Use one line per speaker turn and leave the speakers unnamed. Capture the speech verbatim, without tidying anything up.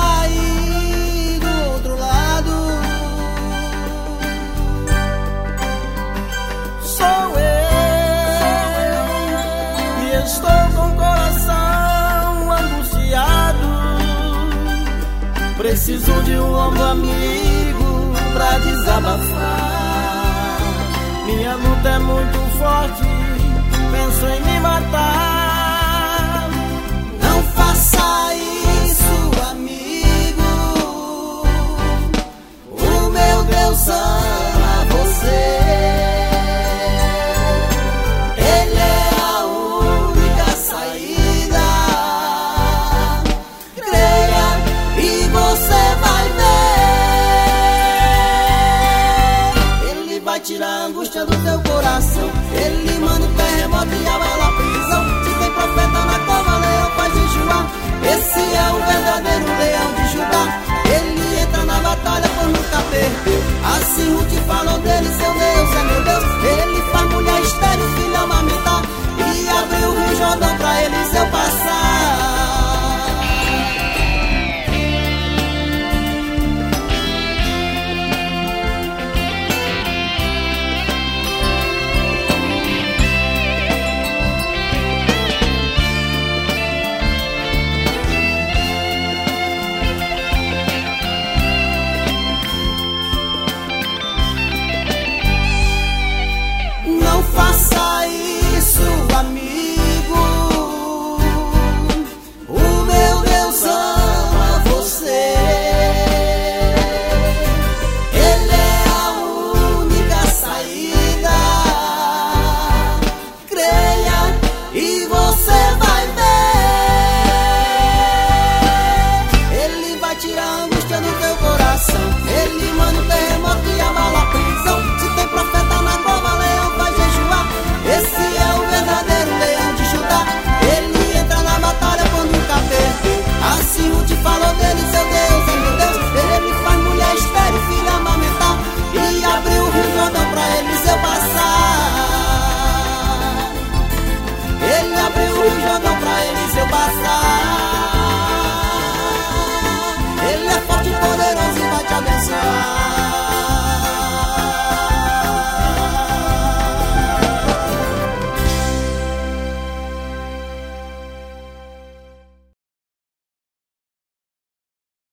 aí do outro lado. Sou eu e estou com o coração angustiado. Preciso de um ombro amigo pra desabafar. Minha luta é muito forte, penso em me matar. Não faça isso, amigo. O meu Deus ama você. Ele é a única saída. Creia e você vai ver. Ele vai tirar a angústia do teu coração. Ele manda o terremoto e a